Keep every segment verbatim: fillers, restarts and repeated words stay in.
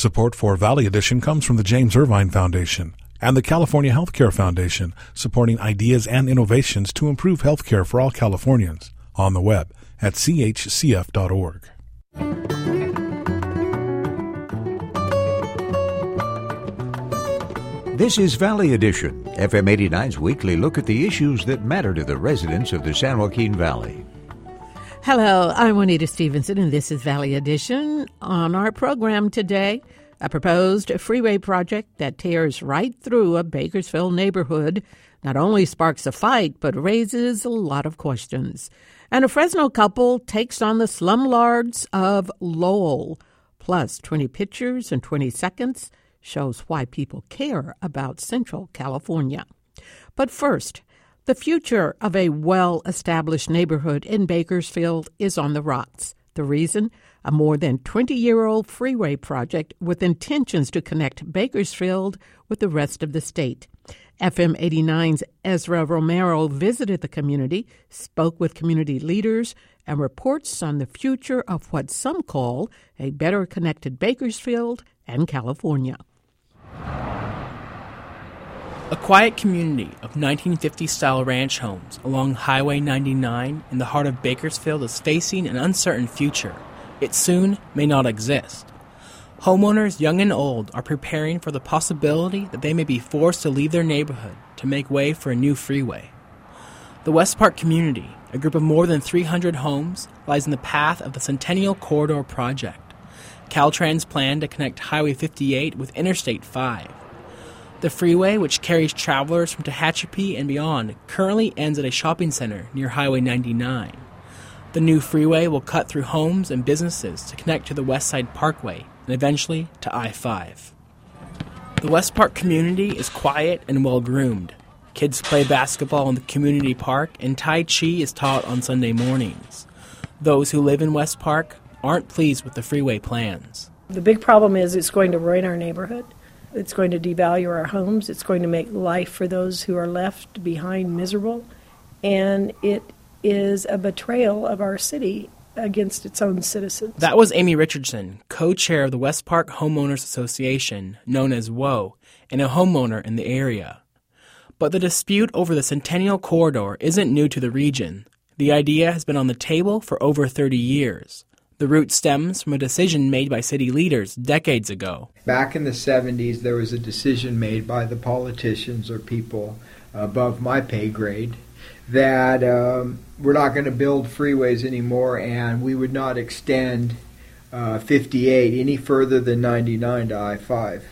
Support for Valley Edition comes from the James Irvine Foundation and the California Healthcare Foundation, supporting ideas and innovations to improve healthcare for all Californians. On the web at c h c f dot org. This is Valley Edition, F M eighty-nine's weekly look at the issues that matter to the residents of the San Joaquin Valley. Hello, I'm Juanita Stevenson, and this is Valley Edition. On our program today, a proposed freeway project that tears right through a Bakersfield neighborhood not only sparks a fight, but raises a lot of questions. And a Fresno couple takes on the slumlords of Lowell. Plus, twenty pictures in twenty seconds shows why people care about Central California. But first, the future of a well-established neighborhood in Bakersfield is on the rocks. The reason? A more than twenty-year-old freeway project with intentions to connect Bakersfield with the rest of the state. F M eighty-nine's Ezra Romero visited the community, spoke with community leaders, and reports on the future of what some call a better connected Bakersfield and California. A quiet community of nineteen fifties-style ranch homes along Highway ninety-nine in the heart of Bakersfield is facing an uncertain future. It soon may not exist. Homeowners young and old are preparing for the possibility that they may be forced to leave their neighborhood to make way for a new freeway. The West Park community, a group of more than three hundred homes, lies in the path of the Centennial Corridor project, Caltrans' plan to connect Highway fifty-eight with Interstate five. The freeway, which carries travelers from Tehachapi and beyond, currently ends at a shopping center near Highway ninety-nine. The new freeway will cut through homes and businesses to connect to the West Side Parkway and eventually to I five. The West Park community is quiet and well-groomed. Kids play basketball in the community park, and Tai Chi is taught on Sunday mornings. Those who live in West Park aren't pleased with the freeway plans. The big problem is it's going to ruin our neighborhood. It's going to devalue our homes. It's going to make life for those who are left behind miserable. And it is a betrayal of our city against its own citizens. That was Amy Richardson, co-chair of the West Park Homeowners Association, known as W O, and a homeowner in the area. But the dispute over the Centennial Corridor isn't new to the region. The idea has been on the table for over thirty years. The root stems from a decision made by city leaders decades ago. Back in the seventies, there was a decision made by the politicians or people above my pay grade that um, we're not going to build freeways anymore, and we would not extend uh, fifty-eight any further than ninety-nine to I five.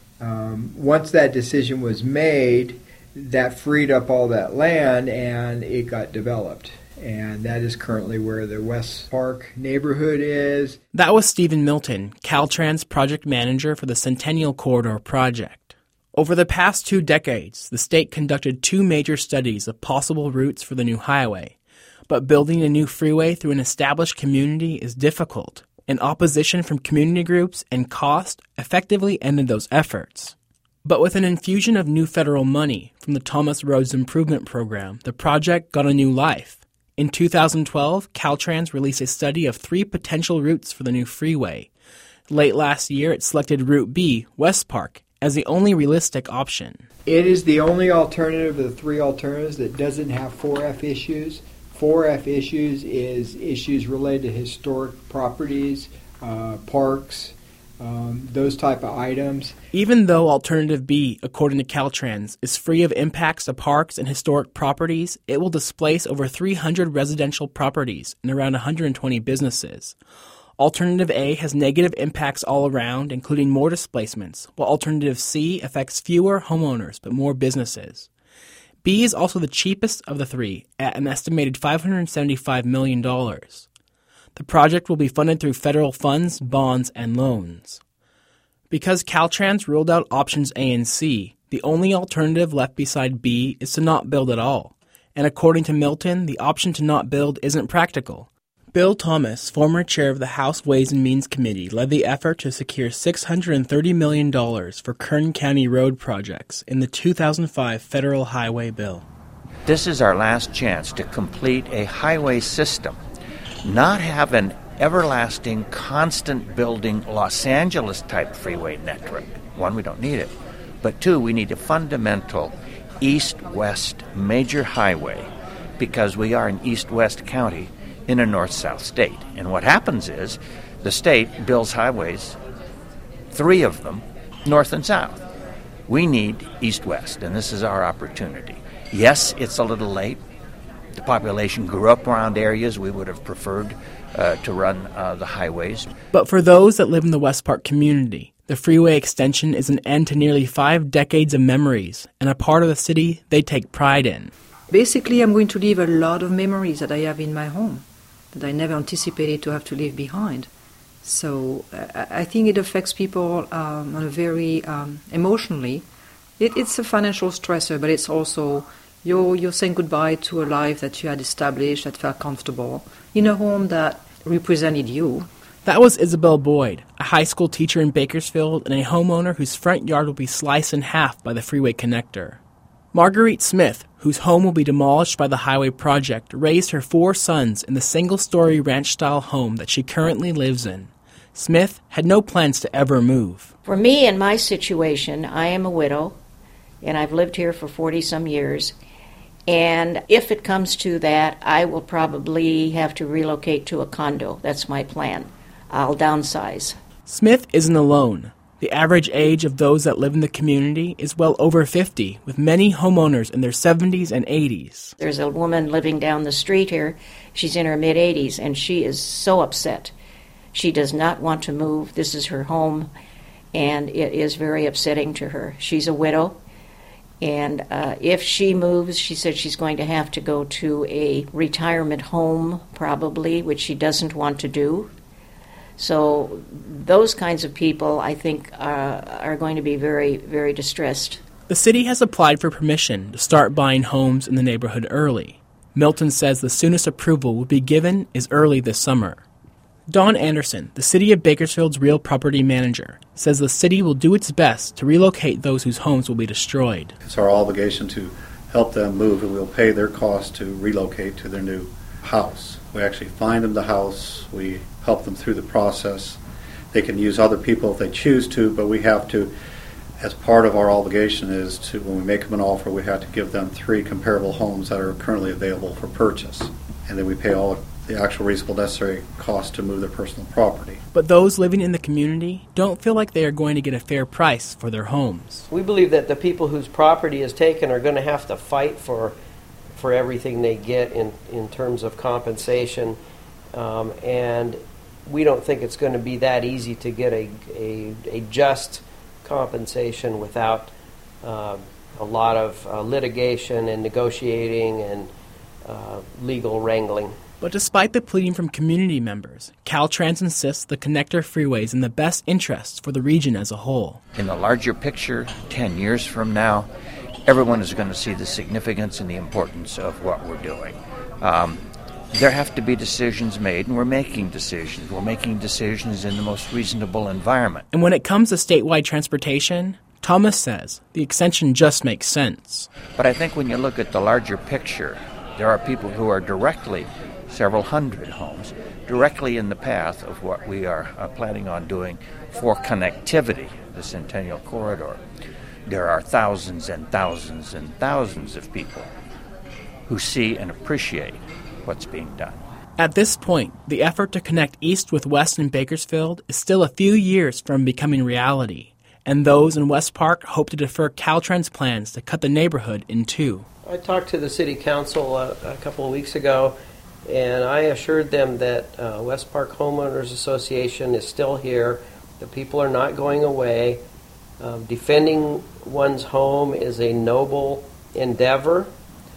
Um, once that decision was made, that freed up all that land, and it got developed. And that is currently where the West Park neighborhood is. That was Stephen Milton, Caltrans project manager for the Centennial Corridor project. Over the past two decades, the state conducted two major studies of possible routes for the new highway. But building a new freeway through an established community is difficult, and opposition from community groups and cost effectively ended those efforts. But with an infusion of new federal money from the Thomas Roads Improvement Program, the project got a new life. In two thousand twelve, Caltrans released a study of three potential routes for the new freeway. Late last year, it selected Route B, West Park, as the only realistic option. It is the only alternative of the three alternatives that doesn't have four F issues. four F issues is issues related to historic properties, uh, parks, Um, those type of items. Even though Alternative B, according to Caltrans, is free of impacts to parks and historic properties, it will displace over three hundred residential properties and around one hundred twenty businesses. Alternative A has negative impacts all around, including more displacements, while Alternative C affects fewer homeowners but more businesses. B is also the cheapest of the three, at an estimated five hundred seventy-five million dollars. The project will be funded through federal funds, bonds, and loans. Because Caltrans ruled out options A and C, the only alternative left beside B is to not build at all. And according to Milton, the option to not build isn't practical. Bill Thomas, former chair of the House Ways and Means Committee, led the effort to secure six hundred thirty million dollars for Kern County road projects in the two thousand five federal highway bill. This is our last chance to complete a highway system, not have an everlasting, constant building Los Angeles-type freeway network. One, we don't need it. But two, we need a fundamental east-west major highway because we are an east-west county in a north-south state. And what happens is the state builds highways, three of them, north and south. We need east-west, and this is our opportunity. Yes, it's a little late. The population grew up around areas we would have preferred uh, to run uh, the highways. But for those that live in the West Park community, the freeway extension is an end to nearly five decades of memories and a part of the city they take pride in. Basically, I'm going to leave a lot of memories that I have in my home that I never anticipated to have to leave behind. So uh, I think it affects people um, on a very um, emotionally. It, it's a financial stressor, but it's also you're, you're saying goodbye to a life that you had established, that felt comfortable, in a home that represented you. That was Isabel Boyd, a high school teacher in Bakersfield and a homeowner whose front yard will be sliced in half by the freeway connector. Marguerite Smith, whose home will be demolished by the highway project, raised her four sons in the single-story ranch-style home that she currently lives in. Smith had no plans to ever move. For me, in my situation, I am a widow, and I've lived here for forty-some years. And if it comes to that, I will probably have to relocate to a condo. That's my plan. I'll downsize. Smith isn't alone. The average age of those that live in the community is well over fifty, with many homeowners in their seventies and eighties. There's a woman living down the street here. She's in her mid-eighties, and she is so upset. She does not want to move. This is her home, and it is very upsetting to her. She's a widow, and uh, if she moves, she said she's going to have to go to a retirement home, probably, which she doesn't want to do. So those kinds of people, I think, uh, are going to be very, very distressed. The city has applied for permission to start buying homes in the neighborhood early. Milton says the soonest approval will be given is early this summer. Don Anderson, the City of Bakersfield's real property manager, says the city will do its best to relocate those whose homes will be destroyed. It's our obligation to help them move, and we'll pay their cost to relocate to their new house. We actually find them the house. We help them through the process. They can use other people if they choose to, but we have to, as part of our obligation is to, when we make them an offer, we have to give them three comparable homes that are currently available for purchase. And then we pay all the actual reasonable necessary cost to move their personal property. But those living in the community don't feel like they are going to get a fair price for their homes. We believe that the people whose property is taken are going to have to fight for for everything they get in, in terms of compensation, um, and we don't think it's going to be that easy to get a, a, a just compensation without uh, a lot of uh, litigation and negotiating and uh, legal wrangling. But despite the pleading from community members, Caltrans insists the connector freeway is in the best interests for the region as a whole. In the larger picture, ten years from now, everyone is going to see the significance and the importance of what we're doing. Um, there have to be decisions made, and we're making decisions. We're making decisions in the most reasonable environment. And when it comes to statewide transportation, Thomas says the extension just makes sense. But I think when you look at the larger picture, there are people who are directly, several hundred homes, directly in the path of what we are uh, planning on doing for connectivity, the Centennial Corridor. There are thousands and thousands and thousands of people who see and appreciate what's being done. At this point, the effort to connect east with west in Bakersfield is still a few years from becoming reality, and those in West Park hope to defer Caltrans' plans to cut the neighborhood in two. I talked to the city council uh, a couple of weeks ago, and I assured them that uh, West Park Homeowners Association is still here. The people are not going away. Um, defending one's home is a noble endeavor,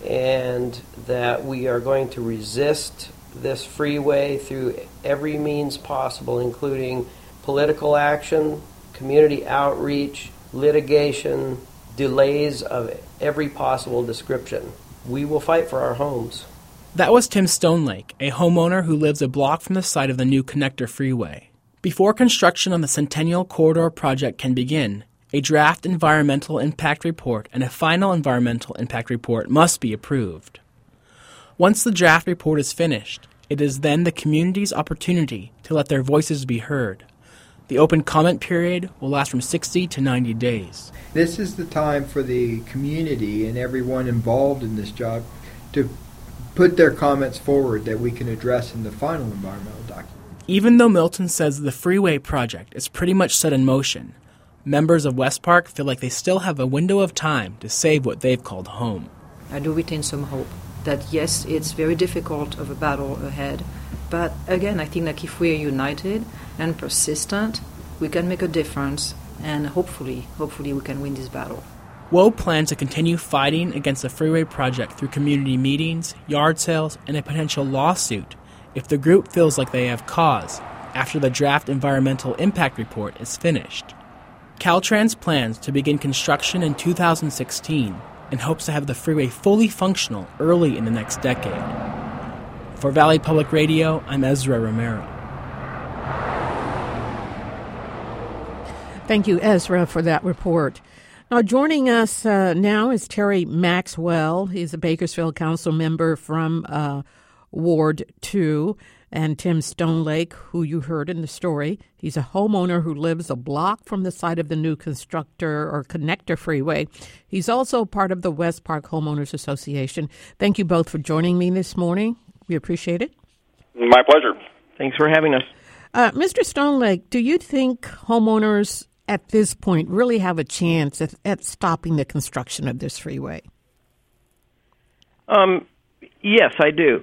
and that we are going to resist this freeway through every means possible, including political action, community outreach, litigation, delays of every possible description. We will fight for our homes. That was Tim Stonelake, a homeowner who lives a block from the site of the new connector freeway. Before construction on the Centennial Corridor project can begin, a draft environmental impact report and a final environmental impact report must be approved. Once the draft report is finished, It is then the community's opportunity to let their voices be heard. The open comment period will last from sixty to ninety days. This is the time for the community and everyone involved in this job to put their comments forward that we can address in the final environmental document. Even though Milton says the freeway project is pretty much set in motion, members of West Park feel like they still have a window of time to save what they've called home. I do retain some hope that, yes, it's very difficult of a battle ahead, but again, I think like if we are united and persistent, we can make a difference, and hopefully, hopefully we can win this battle. W O plans to continue fighting against the freeway project through community meetings, yard sales, and a potential lawsuit if the group feels like they have cause after the draft environmental impact report is finished. Caltrans plans to begin construction in two thousand sixteen and hopes to have the freeway fully functional early in the next decade. For Valley Public Radio, I'm Ezra Romero. Thank you, Ezra, for that report. Now, joining us uh, now is Terry Maxwell. He's a Bakersfield Council member from uh, Ward two, and Tim Stonelake, who you heard in the story. He's a homeowner who lives a block from the site of the new constructor or connector freeway. He's also part of the West Park Homeowners Association. Thank you both for joining me this morning. We appreciate it. My pleasure. Thanks for having us. Uh, Mister Stonelake, do you think homeowners at this point really have a chance at, at stopping the construction of this freeway? Um, yes, I do.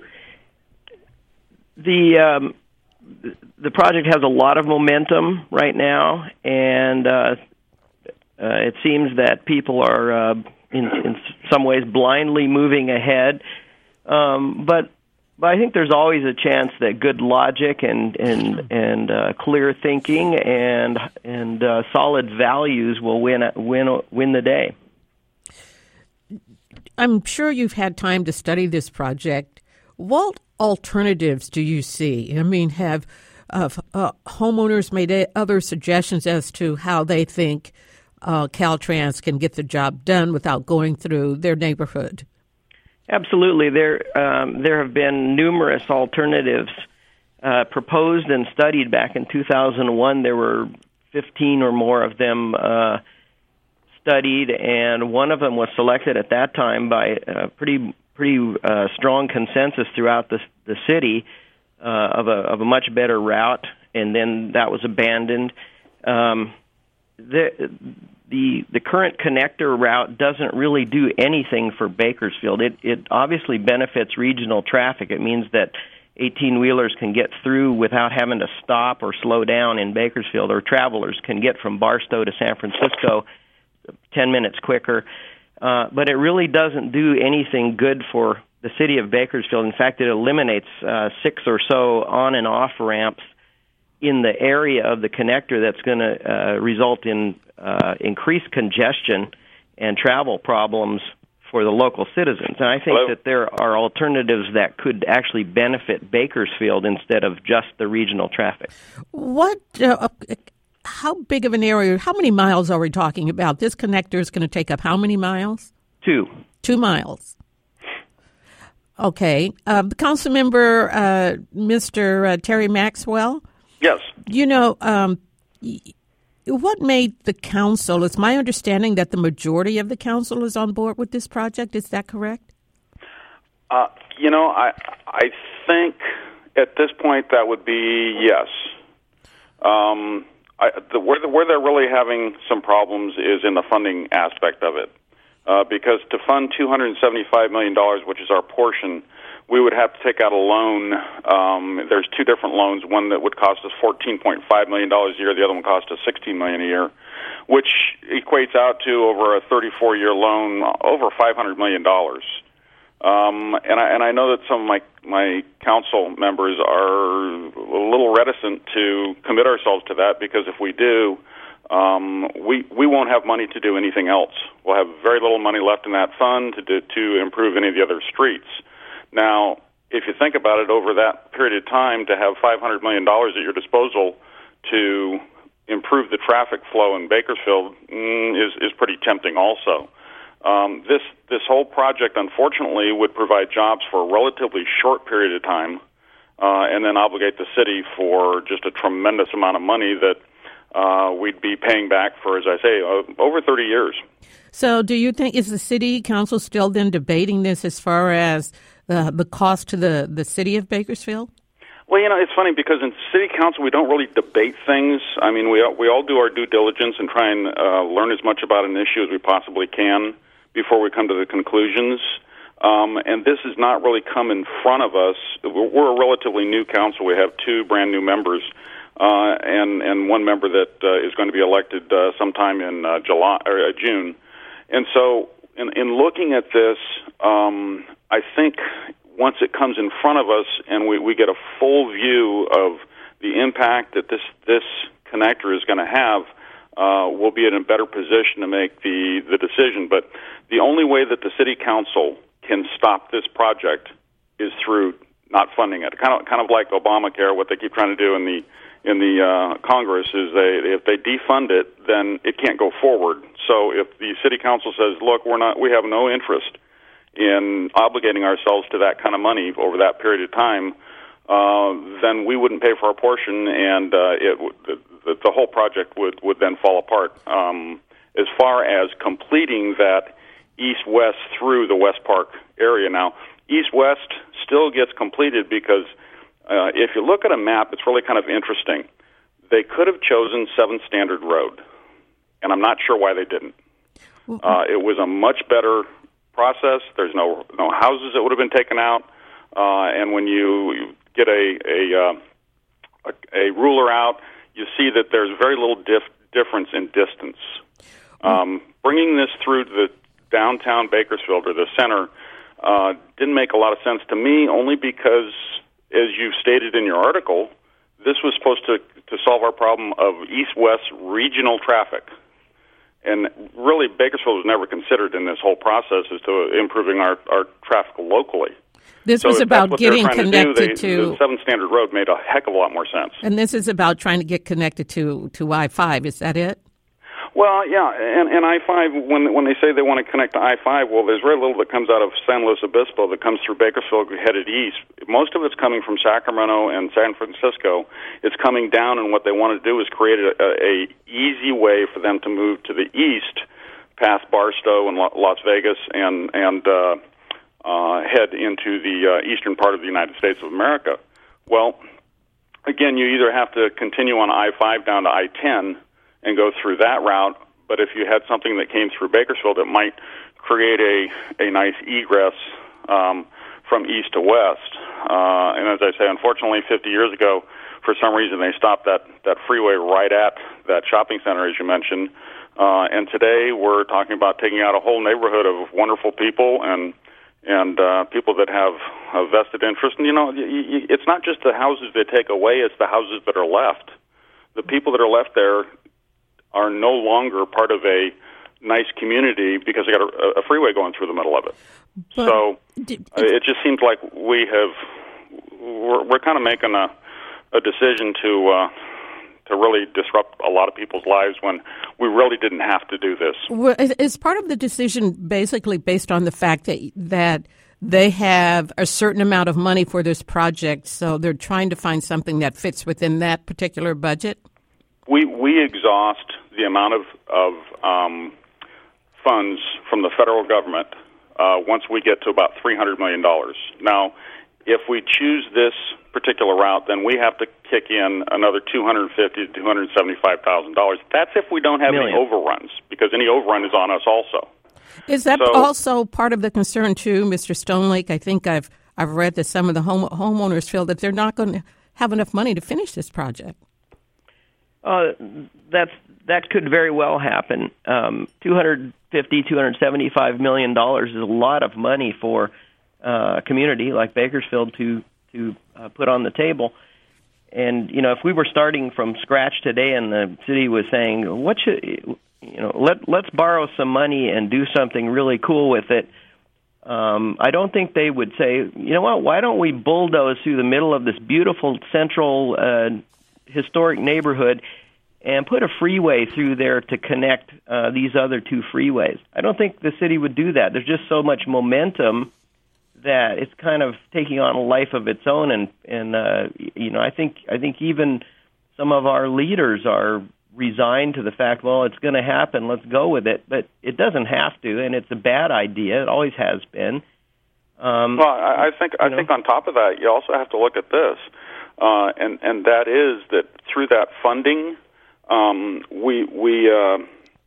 The um, the project has a lot of momentum right now, and uh, uh, it seems that people are, uh, in, in some ways, blindly moving ahead. Um, but but I think there's always a chance that good logic and and and uh, clear thinking and and uh, solid values will win win win the day. I'm sure you've had time to study this project. What alternatives do you see? I mean, have uh, uh, homeowners made other suggestions as to how they think uh, Caltrans can get the job done without going through their neighborhood? Absolutely. There um, there have been numerous alternatives uh, proposed and studied back in two thousand one. There were fifteen or more of them uh, studied, and one of them was selected at that time by a pretty pretty uh, strong consensus throughout the the city uh, of a of a much better route, and then that was abandoned. Um, the the the current connector route doesn't really do anything for Bakersfield. It it obviously benefits regional traffic. It means that eighteen-wheelers can get through without having to stop or slow down in Bakersfield, or travelers can get from Barstow to San Francisco ten minutes quicker. Uh, but it really doesn't do anything good for the city of Bakersfield. In fact, it eliminates uh, six or so on and off ramps in the area of the connector that's going to uh, result in uh, increased congestion and travel problems for the local citizens. And I think Hello? that there are alternatives that could actually benefit Bakersfield instead of just the regional traffic. What... Uh, How big of an area, how many miles are we talking about? This connector is going to take up how many miles? Two. Two miles. Okay. Uh, Council member, uh, Mister Uh, Terry Maxwell? Yes. You know, um, what made the council, it's my understanding that the majority of the council is on board with this project. Is that correct? Uh, you know, I I think at this point that would be yes. Um I, the, where, the, where they're really having some problems is in the funding aspect of it, uh, because to fund two hundred seventy-five million dollars, which is our portion, we would have to take out a loan. Um, there's two different loans, one that would cost us fourteen point five million dollars a year, the other one cost us sixteen million dollars a year, which equates out to, over a thirty-four year loan, over five hundred million dollars. Um, and I and I know that some of my my council members are a little reticent to commit ourselves to that, because if we do, um, we we won't have money to do anything else. We'll have very little money left in that fund to do, to improve any of the other streets. Now, if you think about it, over that period of time, to have five hundred million dollars at your disposal to improve the traffic flow in Bakersfield mm, is is pretty tempting also. Um, this this whole project, unfortunately, would provide jobs for a relatively short period of time, uh, and then obligate the city for just a tremendous amount of money that uh, we'd be paying back for, as I say, uh, over thirty years. So do you think, is the city council still then debating this as far as uh, the cost to the, the city of Bakersfield? Well, you know, it's funny because in city council we don't really debate things. I mean, we we all do our due diligence and try and uh, learn as much about an issue as we possibly can before we come to the conclusions. Um, and this has not really come in front of us. We're, we're a relatively new council. We have two brand new members, uh, and and one member that uh, is going to be elected uh, sometime in uh, July or uh, June. And so, in, in looking at this, um, I think once it comes in front of us and we, we get a full view of the impact that this this connector is going to have, uh, we'll be in a better position to make the, the decision. But the only way that the city council can stop this project is through not funding it. Kind of kind of like Obamacare, what they keep trying to do in the in the uh, Congress is they if they defund it, then it can't go forward. So if the city council says, "Look, we're not, we have no interest in obligating ourselves to that kind of money over that period of time," uh, then we wouldn't pay for our portion, and uh, it the, the, the whole project would, would then fall apart. Um, as far as completing that east-west through the West Park area now, east-west still gets completed because uh, if you look at a map, it's really kind of interesting. They could have chosen seventh Standard Road, and I'm not sure why they didn't. Uh, it was a much better process. There's no no houses that would have been taken out, uh, and when you, you get a a, uh, a a ruler out, you see that there's very little dif- difference in distance. Um, bringing this through the downtown Bakersfield or the center uh, didn't make a lot of sense to me, only because, as you stated in your article, this was supposed to to solve our problem of east-west regional traffic. And really, Bakersfield was never considered in this whole process as to improving our, our traffic locally. This so was about getting connected to, do, they, to... The seventh Standard Road made a heck of a lot more sense. And this is about trying to get connected to, to I five, is that it? Well, yeah, and, and I five, when when they say they want to connect to I five, well, there's very little that comes out of San Luis Obispo that comes through Bakersfield headed east. Most of it's coming from Sacramento and San Francisco. It's coming down, and what they want to do is create a, a easy way for them to move to the east, past Barstow and Las Vegas, and and uh, uh, head into the uh, eastern part of the United States of America. Well, again, you either have to continue on I five down to I ten and go through that route, but if you had something that came through Bakersfield, it might create a, a nice egress um, from east to west. Uh, and as I say, unfortunately, fifty years ago, for some reason, they stopped that, that freeway right at that shopping center, as you mentioned. Uh, and today, we're talking about taking out a whole neighborhood of wonderful people and and uh, people that have a vested interest. And, you know, y- y- it's not just the houses they take away, it's the houses that are left. The people that are left there are no longer part of a nice community because they got a, a freeway going through the middle of it. But so d- uh, it just seems like we have we're, we're kind of making a, a decision to uh, to really disrupt a lot of people's lives when we really didn't have to do this. Well, is part of the decision basically based on the fact that that they have a certain amount of money for this project, so they're trying to find something that fits within that particular budget? We we exhaust the amount of, of um, funds from the federal government uh, once we get to about three hundred million dollars. Now, if we choose this particular route, then we have to kick in another two hundred fifty thousand to two hundred seventy-five thousand dollars. That's if we don't have Million. any overruns, because any overrun is on us also. Is that so, also part of the concern, too, Mister Stonelake? I think I've I've read that some of the home, homeowners feel that they're not going to have enough money to finish this project. Uh, that's that could very well happen. Um, two hundred fifty, two hundred seventy-five million dollars is a lot of money for uh, a community like Bakersfield to to uh, put on the table. And you know, if we were starting from scratch today, and the city was saying, "What should you know? Let let's borrow some money and do something really cool with it." Um, I don't think they would say, "You know what? Why don't we bulldoze through the middle of this beautiful central Uh, historic neighborhood and put a freeway through there to connect uh, these other two freeways?" I don't think the city would do that. There's just so much momentum that it's kind of taking on a life of its own, and and uh, you know, I think I think even some of our leaders are resigned to the fact, well, it's going to happen, let's go with it, but it doesn't have to, and it's a bad idea. It always has been. Um, well, I, I think I know. think on top of that, you also have to look at this, uh, and and that is that through that funding, um, we we uh,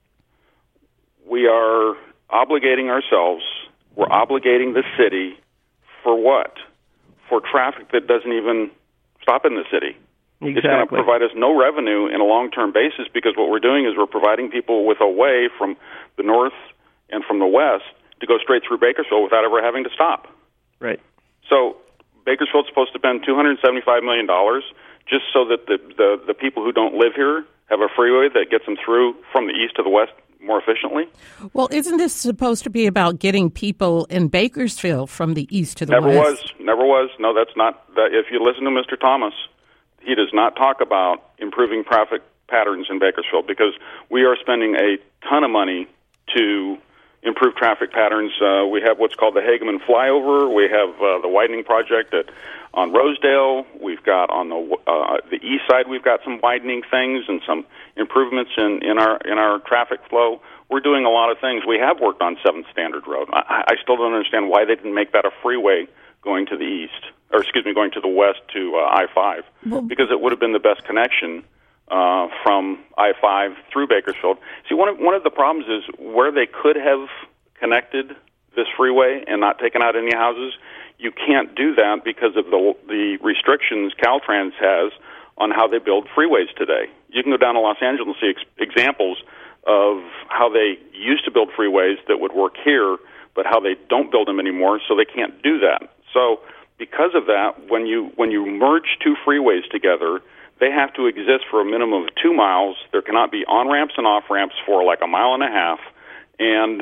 we are obligating ourselves. We're obligating the city for what? For traffic that doesn't even stop in the city. Exactly. It's going to provide us no revenue in a long-term basis, because what we're doing is we're providing people with a way from the north and from the west to go straight through Bakersfield without ever having to stop. Right. So Bakersfield's supposed to spend two hundred seventy-five million dollars just so that the, the, the people who don't live here have a freeway that gets them through from the east to the west more efficiently. Well, isn't this supposed to be about getting people in Bakersfield from the east to the never west? Never was. Never was. No, that's not. That, if you listen to Mister Thomas, he does not talk about improving traffic patterns in Bakersfield, because we are spending a ton of money to improve traffic patterns. Uh, we have what's called the Hageman Flyover. We have uh, the widening project at, on Rosedale. We've got on the uh, the east side, we've got some widening things and some improvements in, in our in our traffic flow. We're doing a lot of things. We have worked on seventh Standard Road. I, I still don't understand why they didn't make that a freeway going to the east, or excuse me, going to the west to uh, I five, well, because it would have been the best connection uh, from I five through Bakersfield. See, one of, one of the problems is where they could have connected this freeway and not taken out any houses, you can't do that because of the, the restrictions Caltrans has on how they build freeways today. You can go down to Los Angeles and see ex- examples of how they used to build freeways that would work here, but how they don't build them anymore, so they can't do that. So because of that, when you when you merge two freeways together, they have to exist for a minimum of two miles. There cannot be on-ramps and off-ramps for like a mile and a half. And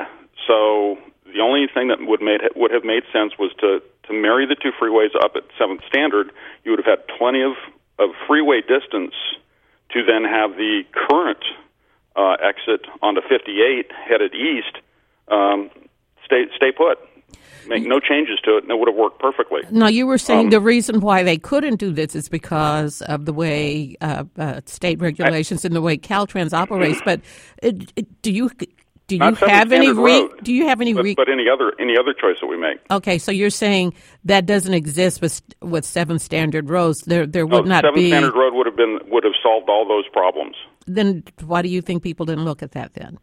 so the only thing that would made would have made sense was to, to marry the two freeways up at seventh Standard. You would have had plenty of, of freeway distance to then have the current uh, exit onto fifty-eight headed east um, stay stay put. Make no changes to it, and it would have worked perfectly. Now, you were saying um, the reason why they couldn't do this is because of the way uh, uh, state regulations I, and the way Caltrans operates. But uh, do you do you have any re- road, do you have any re- but, but any other any other choice that we make? Okay, so you're saying that doesn't exist with with Seventh Standard Roads. There there would no, not Seventh be. Standard Road would have been would have solved all those problems. Then why do you think people didn't look at that then?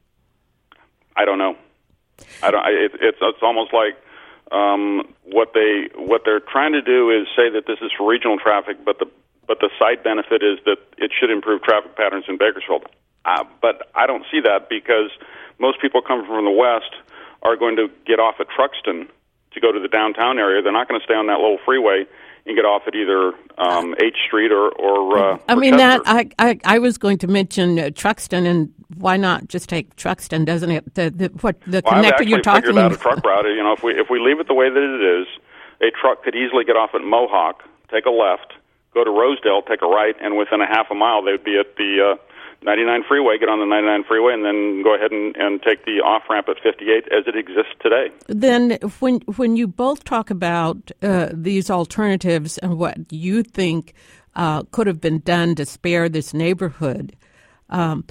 I don't know. I don't. I, it, it's it's almost like. Um, what they what they're trying to do is say that this is for regional traffic, but the but the side benefit is that it should improve traffic patterns in Bakersfield. Uh, but I don't see that, because most people coming from the west are going to get off at Truxton to go to the downtown area. They're not going to stay on that little freeway and get off at either um, H Street or or. Uh, I or mean Chester. that I, I I was going to mention uh, Truxton, and why not just take Truxton? Doesn't it? The, the what the well, connector you're talking about? I've actually figured out about? a truck route. You know, if we if we leave it the way that it is, a truck could easily get off at Mohawk, take a left, go to Rosedale, take a right, and within a half a mile they would be at the uh, ninety-nine freeway. Get on the ninety-nine freeway, and then go ahead and, and take the off ramp at fifty-eight as it exists today. Then, when when you both talk about uh, these alternatives and what you think uh, could have been done to spare this neighborhood, um,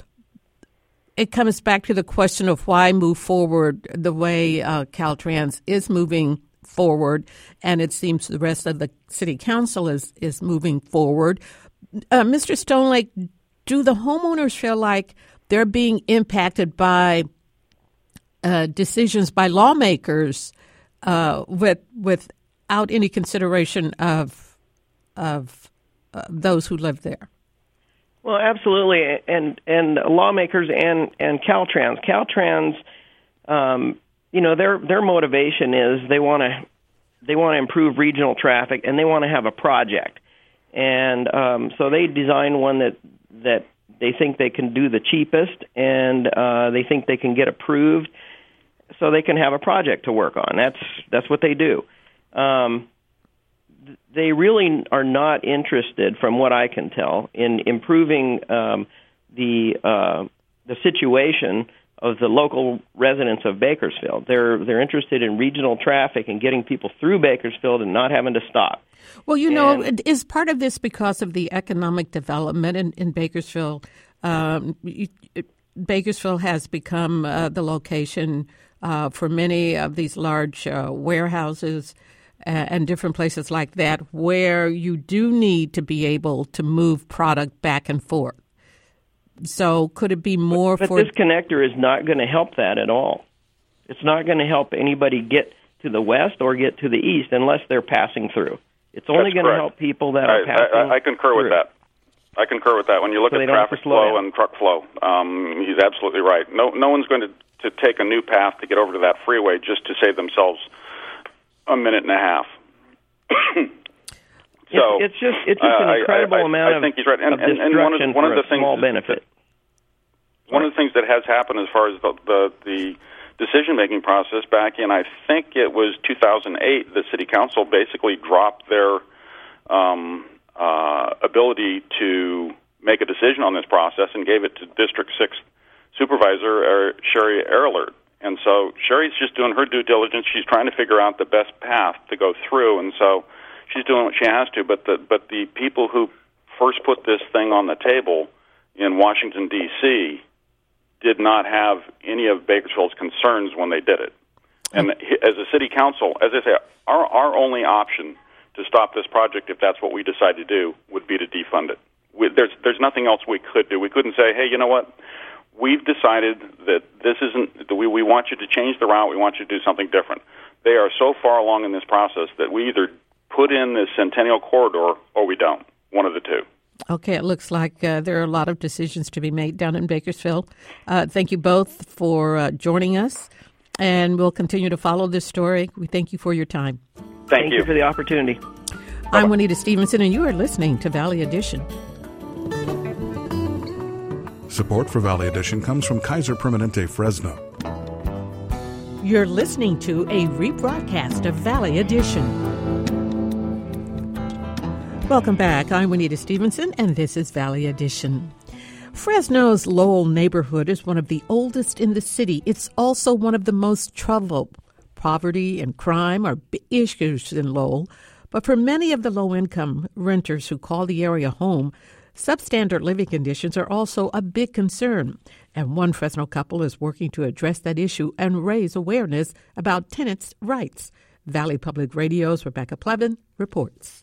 it comes back to the question of why move forward the way uh, Caltrans is moving forward, and it seems the rest of the city council is is moving forward. Uh, Mister Stonelake, do the homeowners feel like they're being impacted by uh, decisions by lawmakers uh, with without any consideration of of uh, those who live there? Well, absolutely, and and lawmakers and and Caltrans. Caltrans, um, you know, their their motivation is they want to they want to improve regional traffic, and they want to have a project, and um, so they design one that that they think they can do the cheapest, and uh, they think they can get approved, so they can have a project to work on. That's that's what they do. Um, They really are not interested, from what I can tell, in improving um, the uh, the situation of the local residents of Bakersfield. They're they're interested in regional traffic and getting people through Bakersfield and not having to stop. Well, you know, And- is part of this because of the economic development in, in Bakersfield? Um, you, it, Bakersfield has become uh, the location uh, for many of these large uh, warehouses uh, and different places like that, where you do need to be able to move product back and forth. So could it be more But for... this connector is not going to help that at all. It's not going to help anybody get to the west or get to the east unless they're passing through. It's only That's going to correct. help people that I, are passing I, I concur through. with that. I concur with that. When you look So at they don't have traffic to slow flow down. and truck flow, um, he's absolutely right. No, no one's going to, to take a new path to get over to that freeway just to save themselves a minute and a half. So it's, it's just it's just an I- I- incredible I, amount I think he's right. And, of and, and one of, destruction one for of the a things small that- benefit. One of the things that has happened as far as the the, the decision-making process back in, I think it was two thousand eight, the city council basically dropped their um, uh, ability to make a decision on this process and gave it to District six Supervisor uh, Sherry Erlert. And so Sherry's just doing her due diligence. She's trying to figure out the best path to go through, and so she's doing what she has to. But the but the people who first put this thing on the table in Washington, D C, did not have any of Bakersfield's concerns when they did it. And as a city council, as I say, our, our only option to stop this project, if that's what we decide to do, would be to defund it. We, there's, there's nothing else we could do. We couldn't say, hey, you know what? We've decided that this isn't, that we, we want you to change the route, we want you to do something different. They are so far along in this process that we either put in this Centennial Corridor or we don't, one of the two. Okay, it looks like uh, there are a lot of decisions to be made down in Bakersfield. Uh, thank you both for uh, joining us, and we'll continue to follow this story. We thank you for your time. Thank, Thank you. you for the opportunity. Bye-bye. I'm Juanita Stevenson, and you are listening to Valley Edition. Support for Valley Edition comes from Kaiser Permanente Fresno. You're listening to a rebroadcast of Valley Edition. Welcome back. I'm Juanita Stevenson, and this is Valley Edition. Fresno's Lowell neighborhood is one of the oldest in the city. It's also one of the most troubled. Poverty and crime are big issues in Lowell, but for many of the low-income renters who call the area home, substandard living conditions are also a big concern. And one Fresno couple is working to address that issue and raise awareness about tenants' rights. Valley Public Radio's Rebecca Plevin reports.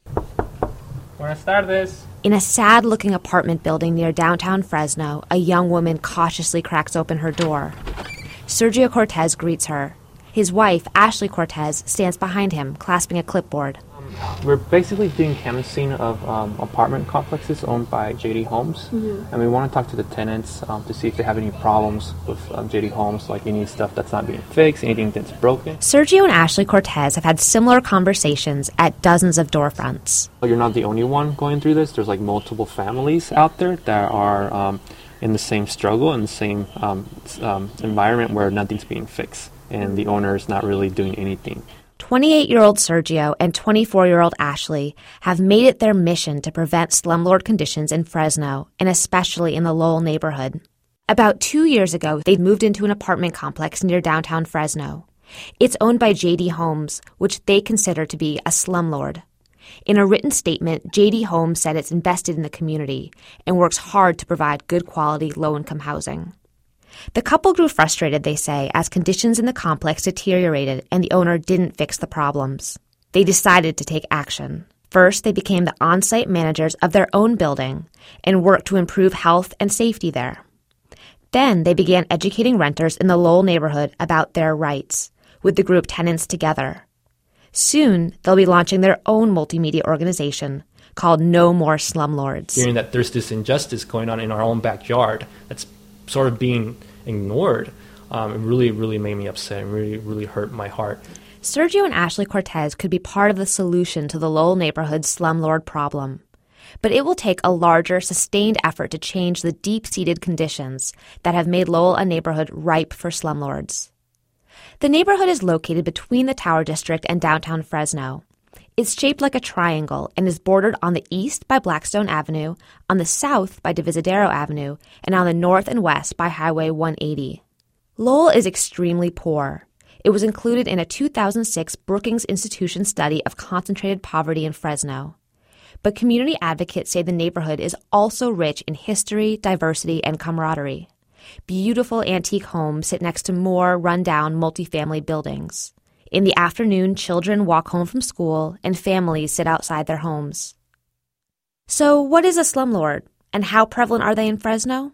Buenas tardes. In a sad-looking apartment building near downtown Fresno, a young woman cautiously cracks open her door. Sergio Cortez greets her. His wife, Ashley Cortez, stands behind him, clasping a clipboard. We're basically doing canvassing of um, apartment complexes owned by J D Homes, mm-hmm. and we want to talk to the tenants um, to see if they have any problems with um, J D Homes, like any stuff that's not being fixed, anything that's broken. Sergio and Ashley Cortez have had similar conversations at dozens of door fronts. You're not the only one going through this. There's like multiple families out there that are um, in the same struggle, in the same um, um, environment where nothing's being fixed, and the owner is not really doing anything. twenty-eight-year-old Sergio and twenty-four-year-old Ashley have made it their mission to prevent slumlord conditions in Fresno, and especially in the Lowell neighborhood. About two years ago, they moved into an apartment complex near downtown Fresno. It's owned by J D Homes, which they consider to be a slumlord. In a written statement, J D Homes said it's invested in the community and works hard to provide good quality, low-income housing. The couple grew frustrated, they say, as conditions in the complex deteriorated and the owner didn't fix the problems. They decided to take action. First, they became the on-site managers of their own building and worked to improve health and safety there. Then they began educating renters in the Lowell neighborhood about their rights, with the group Tenants Together. Soon, they'll be launching their own multimedia organization called No More Slumlords. Hearing that there's this injustice going on in our own backyard that's sort of being ignored, um, it really, really made me upset and really, really hurt my heart. Sergio and Ashley Cortez could be part of the solution to the Lowell neighborhood's slumlord problem. But it will take a larger, sustained effort to change the deep-seated conditions that have made Lowell a neighborhood ripe for slumlords. The neighborhood is located between the Tower District and downtown Fresno. It's shaped like a triangle and is bordered on the east by Blackstone Avenue, on the south by Divisadero Avenue, and on the north and west by Highway one eighty. Lowell is extremely poor. It was included in a two thousand six Brookings Institution study of concentrated poverty in Fresno. But community advocates say the neighborhood is also rich in history, diversity, and camaraderie. Beautiful antique homes sit next to more rundown multifamily buildings. In the afternoon, children walk home from school and families sit outside their homes. So what is a slumlord, and how prevalent are they in Fresno?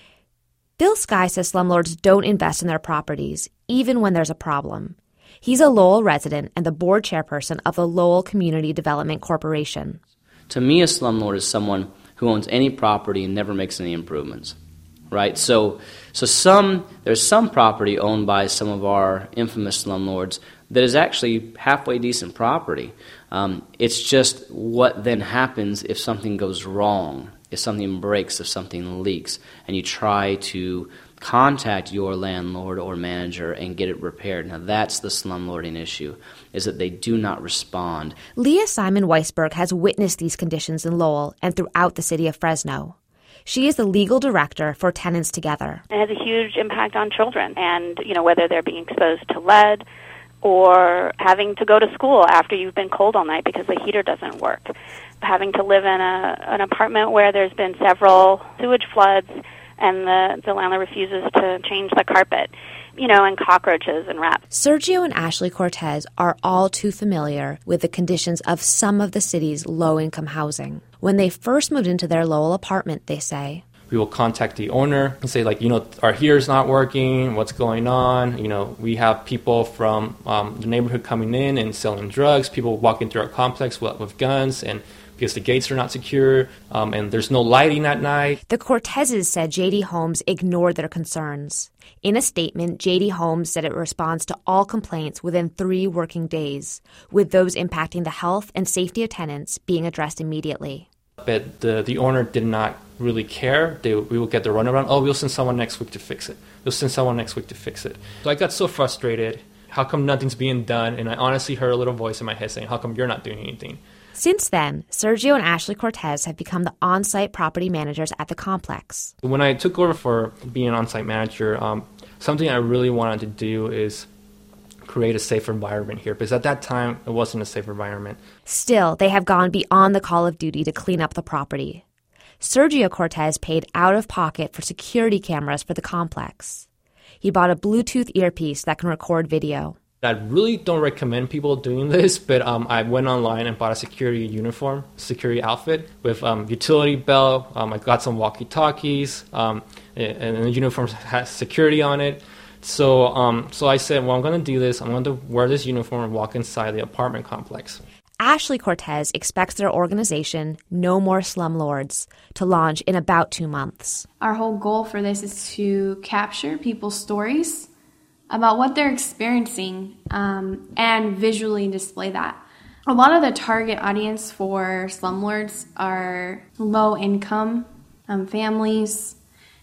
Phil Sky says slumlords don't invest in their properties, even when there's a problem. He's a Lowell resident and the board chairperson of the Lowell Community Development Corporation. To me, a slumlord is someone who owns any property and never makes any improvements. Right, so so some there's some property owned by some of our infamous slumlords that is actually halfway decent property. Um, it's just what then happens if something goes wrong, if something breaks, if something leaks, and you try to contact your landlord or manager and get it repaired. Now that's the slumlording issue, is that they do not respond. Leah Simon Weisberg has witnessed these conditions in Lowell and throughout the city of Fresno. She is the legal director for Tenants Together. It has a huge impact on children, and you know, whether they're being exposed to lead or having to go to school after you've been cold all night because the heater doesn't work, having to live in a, an apartment where there's been several sewage floods and the, the landlord refuses to change the carpet, you know, and cockroaches and rats. Sergio and Ashley Cortez are all too familiar with the conditions of some of the city's low-income housing. When they first moved into their Lowell apartment, they say, we will contact the owner and say, like, you know, our heater's not working, what's going on? You know, we have people from um, the neighborhood coming in and selling drugs, people walking through our complex with, with guns, and because the gates are not secure, um, and there's no lighting at night. The Cortezes said J D Homes ignored their concerns. In a statement, J D Homes said it responds to all complaints within three working days, with those impacting the health and safety of tenants being addressed immediately. But the, the owner did not really care. They, we will get the runaround. Oh, we'll send someone next week to fix it. We'll send someone next week to fix it. So I got so frustrated. How come nothing's being done? And I honestly heard a little voice in my head saying, how come you're not doing anything? Since then, Sergio and Ashley Cortez have become the on-site property managers at the complex. When I took over for being an on-site manager, um, something I really wanted to do is create a safe environment here, because at that time, it wasn't a safe environment. Still, they have gone beyond the call of duty to clean up the property. Sergio Cortez paid out of pocket for security cameras for the complex. He bought a Bluetooth earpiece that can record video. I really don't recommend people doing this, but um, I went online and bought a security uniform, security outfit with um, utility belt. Um, I got some walkie-talkies, um, and the uniform has security on it. So, um, so I said, well, I'm going to do this. I'm going to wear this uniform and walk inside the apartment complex. Ashley Cortez expects their organization, No More Slumlords, to launch in about two months. Our whole goal for this is to capture people's stories about what they're experiencing um, and visually display that. A lot of the target audience for slumlords are low-income um, families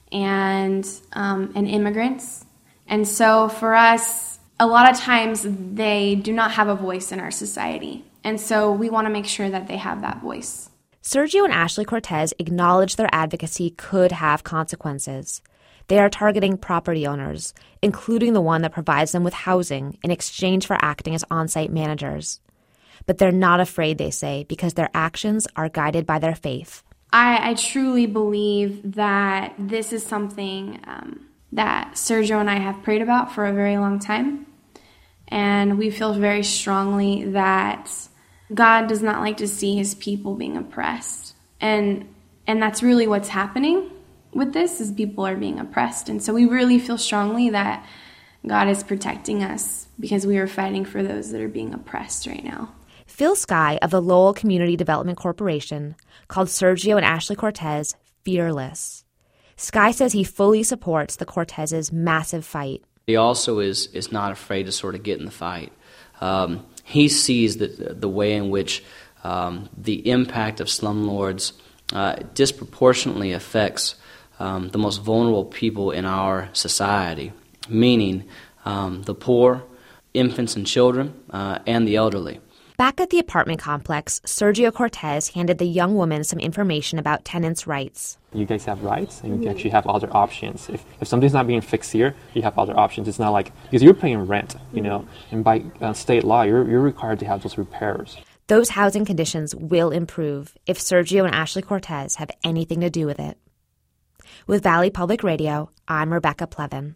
and um, and immigrants. And so for us, a lot of times they do not have a voice in our society. And so we want to make sure that they have that voice. Sergio and Ashley Cortez acknowledge their advocacy could have consequences. They are targeting property owners, including the one that provides them with housing in exchange for acting as on-site managers. But they're not afraid, they say, because their actions are guided by their faith. I, I truly believe that this is something um, that Sergio and I have prayed about for a very long time. And we feel very strongly that God does not like to see his people being oppressed. And and that's really what's happening with this, is people are being oppressed. And so we really feel strongly that God is protecting us because we are fighting for those that are being oppressed right now. Phil Sky of the Lowell Community Development Corporation called Sergio and Ashley Cortez fearless. Sky says he fully supports the Cortezes' massive fight. He also is is not afraid to sort of get in the fight. Um, he sees the, the way in which um, the impact of slumlords uh, disproportionately affects um, the most vulnerable people in our society, meaning um, the poor, infants and children, uh, and the elderly. Back at the apartment complex, Sergio Cortez handed the young woman some information about tenants' rights. You guys have rights, and you actually have other options. If, if something's not being fixed here, you have other options. It's not like, because you're paying rent, you know, and by uh, state law, you're, you're required to have those repairs. Those housing conditions will improve if Sergio and Ashley Cortez have anything to do with it. With Valley Public Radio, I'm Rebecca Plevin.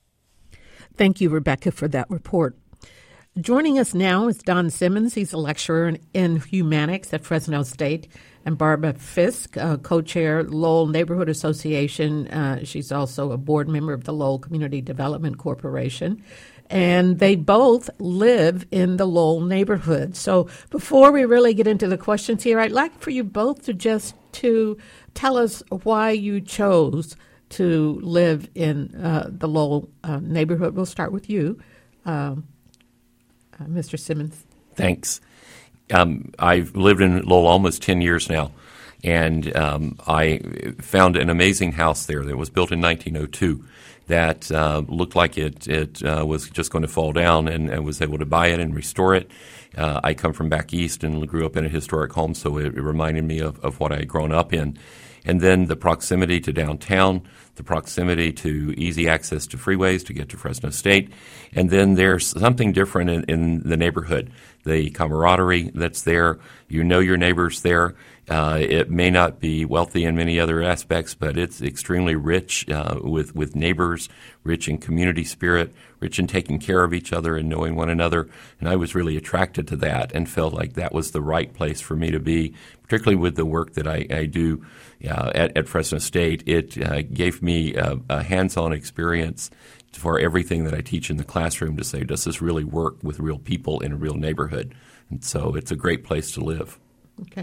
Thank you, Rebecca, for that report. Joining us now is Don Simmons. He's a lecturer in, in humanics at Fresno State, and Barbara Fisk, uh, co-chair Lowell Neighborhood Association. Uh, she's also a board member of the Lowell Community Development Corporation, and they both live in the Lowell neighborhood. So before we really get into the questions here, I'd like for you both to just to tell us why you chose to live in uh, the Lowell uh, neighborhood. We'll start with you. Um, Uh, Mister Simmons. Thanks. Um, I've lived in Lowell almost ten years now, and um, I found an amazing house there that was built in nineteen oh two that uh, looked like it, it uh, was just going to fall down, and, and was able to buy it and restore it. Uh, I come from back east and grew up in a historic home, so it, it reminded me of, of what I had grown up in. And then the proximity to downtown, the proximity to easy access to freeways to get to Fresno State. And then there's something different in, in the neighborhood, the camaraderie that's there. You know your neighbors there. Uh, it may not be wealthy in many other aspects, but it's extremely rich uh, with, with neighbors, rich in community spirit, rich in taking care of each other and knowing one another. And I was really attracted to that and felt like that was the right place for me to be, particularly with the work that I, I do uh, at, at Fresno State. It uh, gave me a, a hands-on experience for everything that I teach in the classroom to say, does this really work with real people in a real neighborhood? And so it's a great place to live. Okay.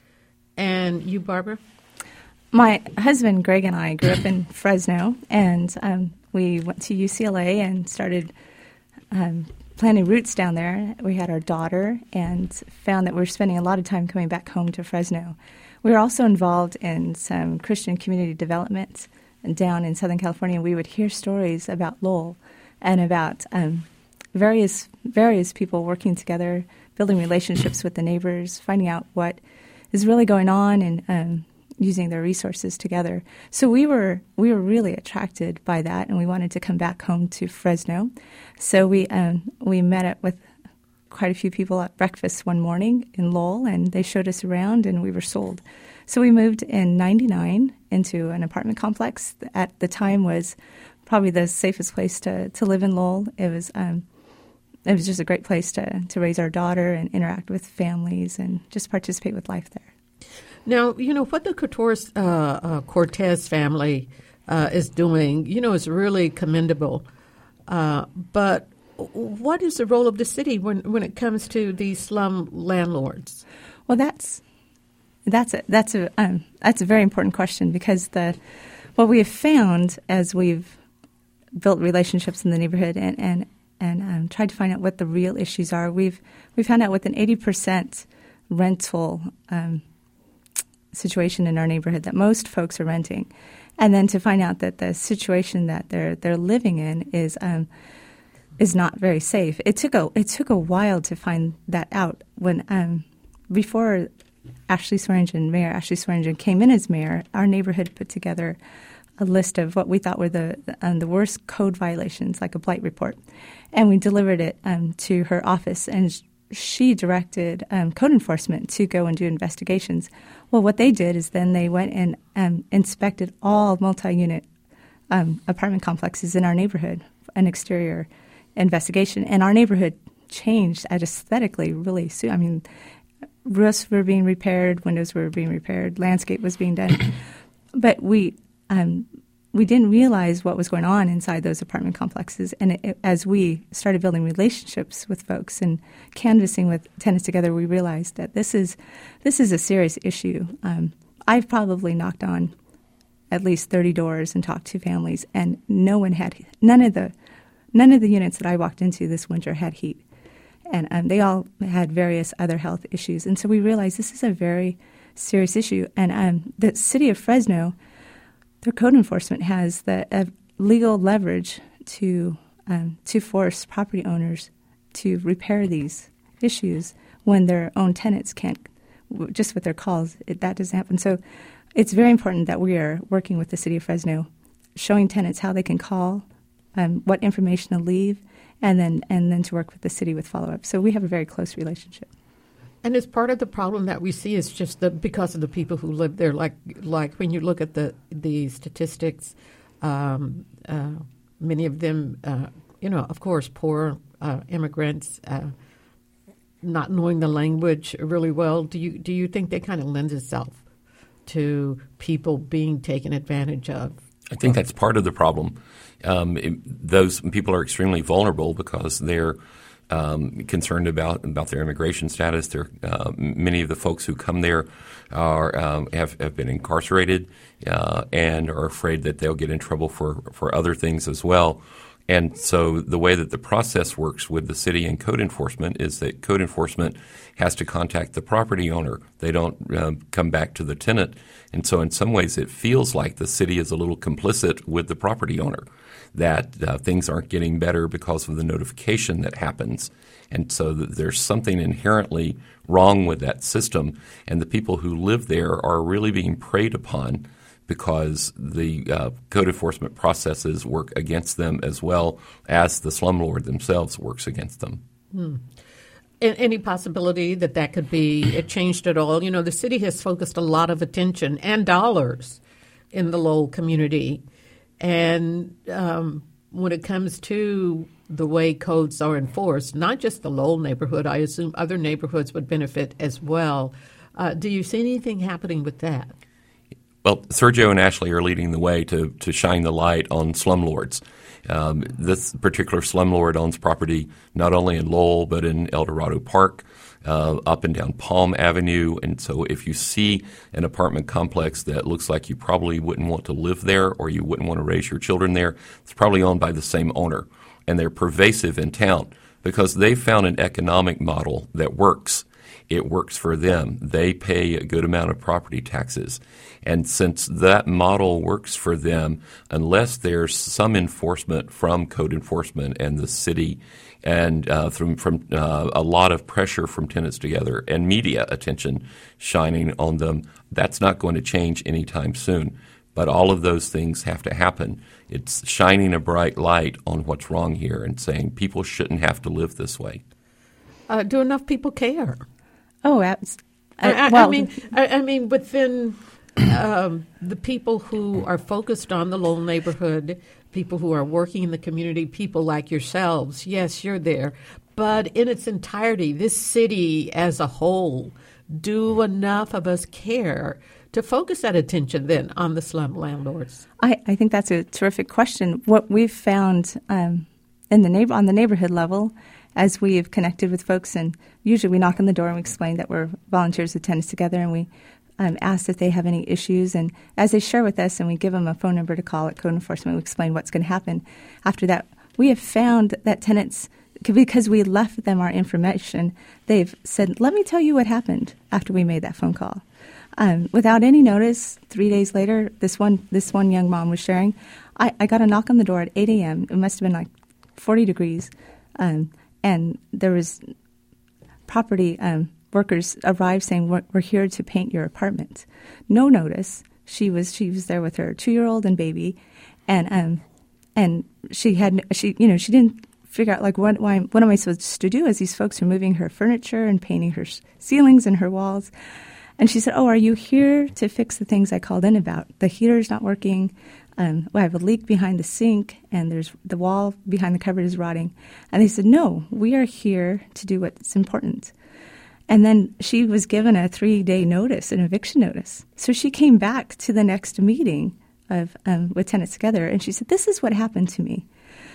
And you, Barbara? My husband, Greg, and I grew up in Fresno, and um, we went to U C L A and started um, planting roots down there. We had our daughter and found that we were spending a lot of time coming back home to Fresno. We were also involved in some Christian community development down in Southern California. We would hear stories about Lowell and about um, various various people working together, building relationships with the neighbors, finding out what is really going on, and um, using their resources together. So we were we were really attracted by that, and we wanted to come back home to Fresno. So we um, we met up with quite a few people at breakfast one morning in Lowell, and they showed us around, and we were sold. So we moved in ninety-nine into an apartment complex. At the time was probably the safest place to, to live in Lowell. It was um, it was just a great place to, to raise our daughter and interact with families and just participate with life there. Now, you know, what the Cortez, uh, uh, Cortez family uh, is doing, you know, is really commendable. Uh, but what is the role of the city when, when it comes to these slum landlords? Well, that's that's a, that's a um, that's a very important question, because the what we have found as we've built relationships in the neighborhood and and and um, tried to find out what the real issues are, we've we found out with an eighty percent rental um, situation in our neighborhood that most folks are renting, and then to find out that the situation that they're they're living in is um, is not very safe. It took a it took a while to find that out. When um, before Ashley Swearingen, Mayor Ashley Swearingen came in as mayor, our neighborhood put together a list of what we thought were the um, the worst code violations, like a blight report, and we delivered it um, to her office, and sh- she directed um, code enforcement to go and do investigations. Well, what they did is then they went and um, inspected all multi-unit um, apartment complexes in our neighborhood, an exterior investigation, and our neighborhood changed aesthetically really soon. I mean, roofs were being repaired, windows were being repaired, landscape was being done, but we um, we didn't realize what was going on inside those apartment complexes. And it, it, as we started building relationships with folks and canvassing with tenants together, we realized that this is this is a serious issue. Um, I've probably knocked on at least thirty doors and talked to families, and no one had none of the none of the units that I walked into this winter had heat, and um, they all had various other health issues. And so we realized this is a very serious issue. And um, the city of Fresno, their code enforcement has the uh, legal leverage to um, to force property owners to repair these issues when their own tenants can't, just with their calls, it, that doesn't happen. So it's very important that we are working with the City of Fresno, showing tenants how they can call, um, what information to leave, and then and then to work with the city with follow-up. So we have a very close relationship. And as part of the problem that we see is just the because of the people who live there. Like like when you look at the the statistics, um, uh, many of them, uh, you know, of course, poor uh, immigrants, uh, not knowing the language really well. Do you do you think that kind of lends itself to people being taken advantage of? I think that's part of the problem. Um, it, those people are extremely vulnerable because they're um, concerned about about their immigration status. They're, uh, many of the folks who come there are um, have, have been incarcerated uh, and are afraid that they'll get in trouble for, for other things as well. And so the way that the process works with the city and code enforcement is that code enforcement has to contact the property owner. They don't uh, come back to the tenant. And so in some ways it feels like the city is a little complicit with the property owner, that uh, things aren't getting better because of the notification that happens. And so th- there's something inherently wrong with that system. And the people who live there are really being preyed upon because the uh, code enforcement processes work against them as well as the slumlord themselves works against them. Hmm. Any possibility that that could be changed at all? You know, the city has focused a lot of attention and dollars in the Lowell community. And um, when it comes to the way codes are enforced, not just the Lowell neighborhood, I assume other neighborhoods would benefit as well. Uh, do you see anything happening with that? Well, Sergio and Ashley are leading the way to, to shine the light on slumlords. Um, this particular slumlord owns property not only in Lowell but in El Dorado Park, uh, up and down Palm Avenue. And so if you see an apartment complex that looks like you probably wouldn't want to live there or you wouldn't want to raise your children there, it's probably owned by the same owner. And they're pervasive in town because they found an economic model that works. It works for them. They pay a good amount of property taxes. And since that model works for them, unless there's some enforcement from code enforcement and the city and uh, from, from uh, a lot of pressure from tenants together and media attention shining on them, that's not going to change anytime soon. But all of those things have to happen. It's shining a bright light on what's wrong here and saying people shouldn't have to live this way. Uh, do enough people care? Oh, abs- I, I, well, I mean, I, I mean, within um, the people who are focused on the Lowell neighborhood, people who are working in the community, people like yourselves, yes, you're there. But in its entirety, this city as a whole, do enough of us care to focus that attention then on the slum landlords? I, I think that's a terrific question. What we've found um, in the neighbor on the neighborhood level, as we have connected with folks, and usually we knock on the door and we explain that we're volunteers with tenants together, and we um, ask if they have any issues. And as they share with us and we give them a phone number to call at code enforcement, we explain what's going to happen. After that, we have found that tenants, because we left them our information, they've said, let me tell you what happened after we made that phone call. Um, without any notice, three days later, this one this one young mom was sharing, I, I got a knock on the door at eight a.m. It must have been like forty degrees. Um, and there was property um, workers arrived saying, we're, we're here to paint your apartment. No notice. She was she was there with her two-year-old and baby, and um, and she had she you know she didn't figure out like what why what am I supposed to do as these folks are moving her furniture and painting her ceilings and her walls. And she said, oh, are you here to fix the things I called in about? The heater's not working. Um, I have a leak behind the sink, and there's the wall behind the cupboard is rotting. And they said, no, we are here to do what's important. And then she was given a three-day notice, an eviction notice. So she came back to the next meeting of um, with Tenants Together, and she said, this is what happened to me.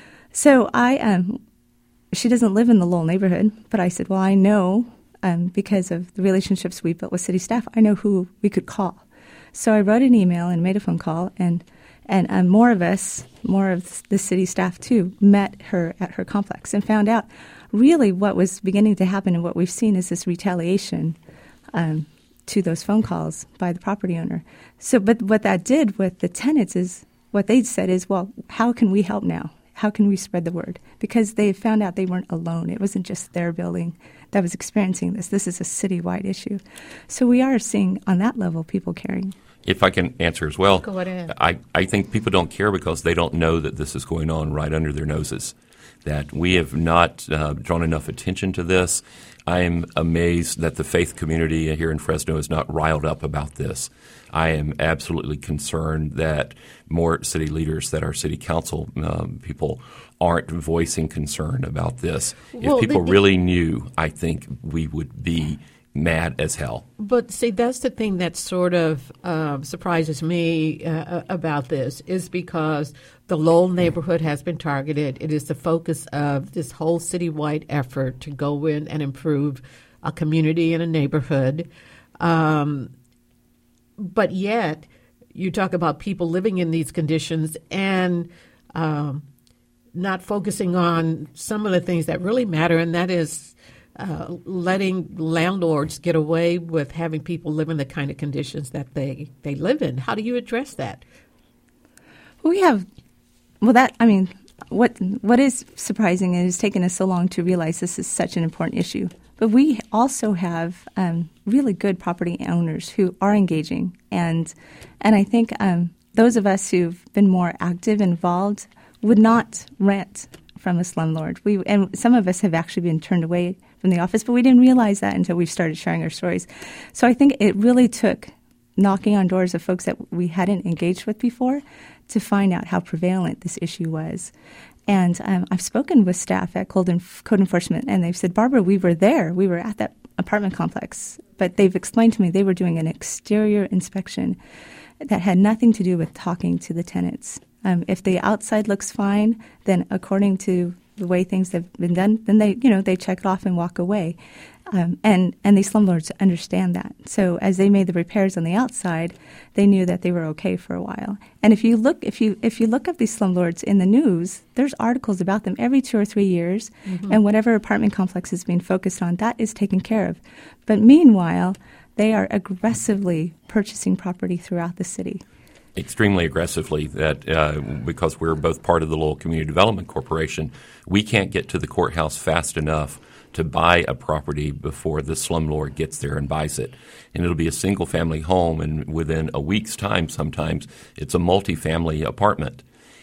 So I, um, she doesn't live in the Lowell neighborhood, but I said, well, I know, um, because of the relationships we built with city staff, I know who we could call. So I wrote an email and made a phone call, and and um, more of us, more of the city staff too, met her at her complex and found out really what was beginning to happen, and what we've seen is this retaliation um, to those phone calls by the property owner. So, but what that did with the tenants is, what they said is, well, how can we help now? how can we spread the word? Because they found out they weren't alone. It wasn't just their building that was experiencing this. This is a citywide issue. So we are seeing on that level people caring. If I can answer as well, Go ahead. I, I think people don't care because they don't know that this is going on right under their noses, that we have not uh, drawn enough attention to this. I am amazed that the faith community here in Fresno is not riled up about this. I am absolutely concerned that more city leaders, that our city council um, people aren't voicing concern about this. Well, if people they, really knew, I think we would be mad as hell. But see, that's the thing that sort of uh, surprises me uh, about this, is because the Lowell neighborhood has been targeted. It is the focus of this whole citywide effort to go in and improve a community and a neighborhood. Um, but yet, you talk about people living in these conditions and um, not focusing on some of the things that really matter, and that is Uh, letting landlords get away with having people live in the kind of conditions that they, they live in. How do you address that? We have, well, that, I mean, what what is surprising, and it has taken us so long to realize this is such an important issue, but we also have um, really good property owners who are engaging. And, and I think um, those of us who've been more active, involved, would not rent from a slumlord. We, and some of us have actually been turned away from the office, but we didn't realize that until we started sharing our stories. So I think it really took knocking on doors of folks that we hadn't engaged with before to find out how prevalent this issue was. And um, I've spoken with staff at Code, Enf- Code Enforcement, and they've said, Barbara, we were there. We were at that apartment complex. But they've explained to me they were doing an exterior inspection that had nothing to do with talking to the tenants. Um, if the outside looks fine, then according to the way things have been done, then they, you know, they check it off and walk away. Um, and, and these slumlords understand that. So as they made the repairs on the outside, they knew that they were okay for a while. And if you look, if you if you look up these slumlords in the news, there's articles about them every two or three years, mm-hmm. and whatever apartment complex is being focused on, that is taken care of. But meanwhile, they are aggressively purchasing property throughout the city. Extremely aggressively, that uh, because we're both part of the Lowell Community Development Corporation, we can't get to the courthouse fast enough to buy a property before the slumlord gets there and buys it. And it'll be a single-family home, and within a week's time sometimes it's a multifamily apartment.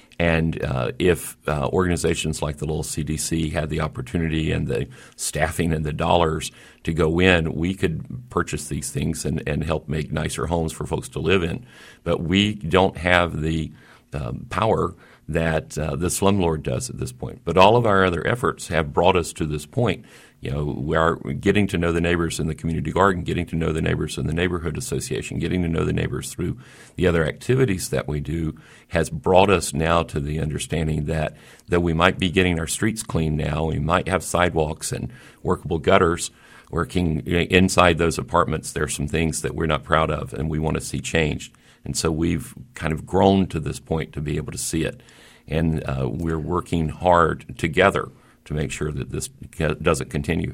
And uh, if uh, organizations like the Lowell C D C had the opportunity and the staffing and the dollars to go in, we could purchase these things and, and help make nicer homes for folks to live in. But we don't have the um, power that uh, the slumlord does at this point. But all of our other efforts have brought us to this point. You know, we are getting to know the neighbors in the community garden, getting to know the neighbors in the neighborhood association, getting to know the neighbors through the other activities that we do has brought us now to the understanding that though we might be getting our streets clean now, we might have sidewalks and workable gutters working inside those apartments. There are some things that we're not proud of and we want to see changed. And so we've kind of grown to this point to be able to see it. And uh, we're working hard together to make sure that this doesn't continue.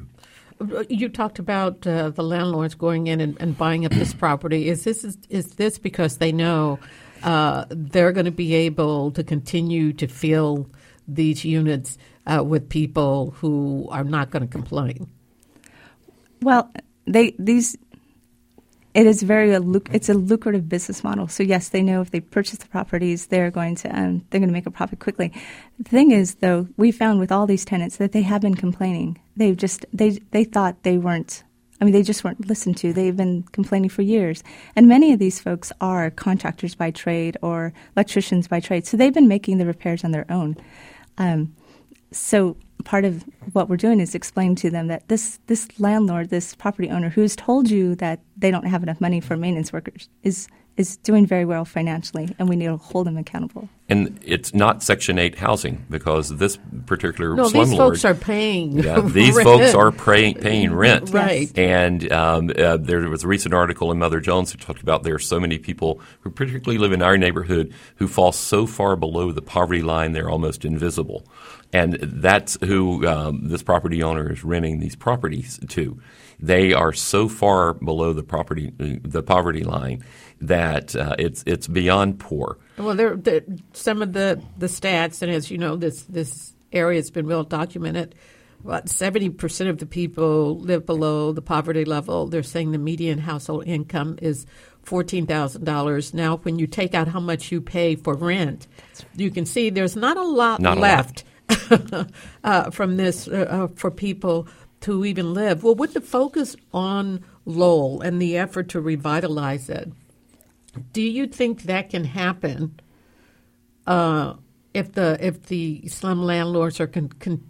You talked about uh, the landlords going in and, and buying up this property. Is this is, is this because they know uh, they're going to be able to continue to fill these units uh, with people who are not going to complain? Well, they these it is very a luc- it's a lucrative business model. So yes, they know if they purchase the properties, they're going to um, they're going to make a profit quickly. The thing is, though, we found with all these tenants that they have been complaining. They've just they they thought they weren't. I mean, they just weren't listened to. They've been complaining for years, and many of these folks are contractors by trade or electricians by trade. So they've been making the repairs on their own. Um, so. Part of what we're doing is explain to them that this, this landlord, this property owner who's told you that they don't have enough money for maintenance workers is is doing very well financially, and we need to hold them accountable. And it's not Section eight housing because this particular no, slumlord. No, these folks are paying yeah, These rent. folks are paying, paying rent. Right. And um, uh, there was a recent article in Mother Jones who talked about there are so many people who particularly live in our neighborhood who fall so far below the poverty line they're almost invisible. And that's who um, this property owner is renting these properties to. They are so far below the property, the poverty line that uh, it's it's beyond poor. Well, there, there some of the, the stats, and as you know, this this area has been well documented. About seventy percent of the people live below the poverty level. They're saying the median household income is fourteen thousand dollars. Now, when you take out how much you pay for rent, you can see there's not a lot not left a lot. uh, from this uh, for people to even live. Well, with the focus on Lowell and the effort to revitalize it, do you think that can happen uh, if the if the slum landlords are con- con-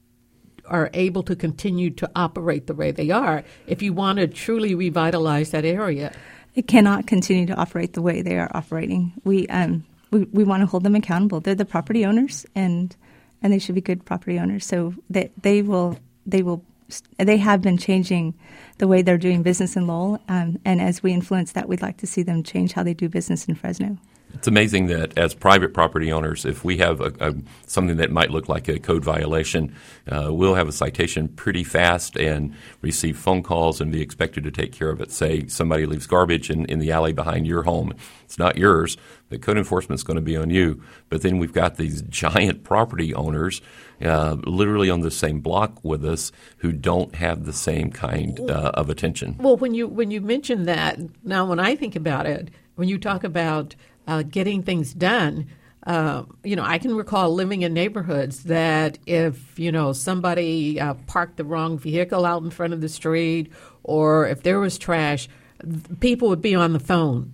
are able to continue to operate the way they are, if you want to truly revitalize that area? It cannot continue to operate the way they are operating. We um we, we want to hold them accountable. They're the property owners, and and they should be good property owners. So that they, they will they will they have been changing the way they're doing business in Lowell, um, and as we influence that, we'd like to see them change how they do business in Fresno. It's amazing that as private property owners, if we have a, a, something that might look like a code violation, uh, we'll have a citation pretty fast and receive phone calls and be expected to take care of it. Say somebody leaves garbage in, in the alley behind your home. It's not yours, but code enforcement is going to be on you. But then we've got these giant property owners uh, literally on the same block with us who don't have the same kind uh, of attention. Well, when you when you mention that, now when I think about it, when you talk about Uh, getting things done, uh, you know, I can recall living in neighborhoods that if, you know, somebody uh, parked the wrong vehicle out in front of the street, or if there was trash, people would be on the phone,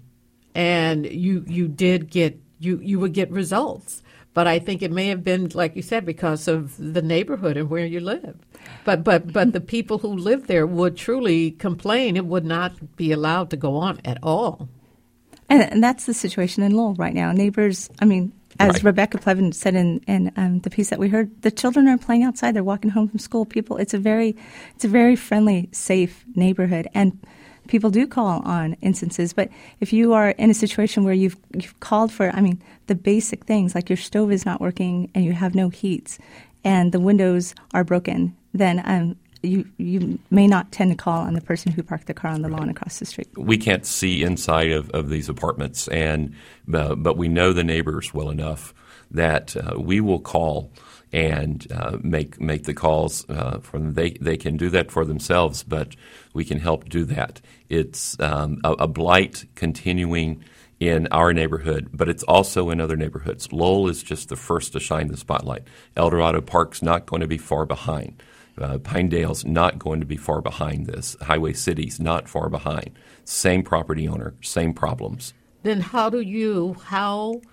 and you you did get you you would get results. But I think it may have been, like you said, because of the neighborhood and where you live. But but but the people who live there would truly complain. It would not be allowed to go on at all. And, and that's the situation in Lowell right now. Neighbors, I mean, as right. Rebecca Plevin said in, in um, the piece that we heard, the children are playing outside. They're walking home from school. People, it's a very, it's a very friendly, safe neighborhood, and people do call on instances. But if you are in a situation where you've you've called for, I mean, the basic things like your stove is not working and you have no heat, and the windows are broken, then um, You you may not tend to call on the person who parked the car on the lawn across the street. We can't see inside of, of these apartments, and uh, but we know the neighbors well enough that uh, we will call and uh, make make the calls. Uh, from they they can do that for themselves, but we can help do that. It's um, a, a blight continuing in our neighborhood, but it's also in other neighborhoods. Lowell is just the first to shine the spotlight. El Dorado Park's not going to be far behind. Uh, Pinedale's not going to be far behind this. Highway City's not far behind. Same property owner, same problems. Then how do you, how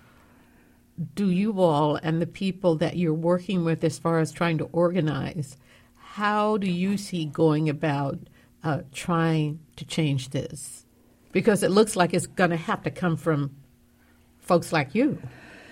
do you all and the people that you're working with as far as trying to organize, how do you see going about uh, trying to change this? Because it looks like it's going to have to come from folks like you.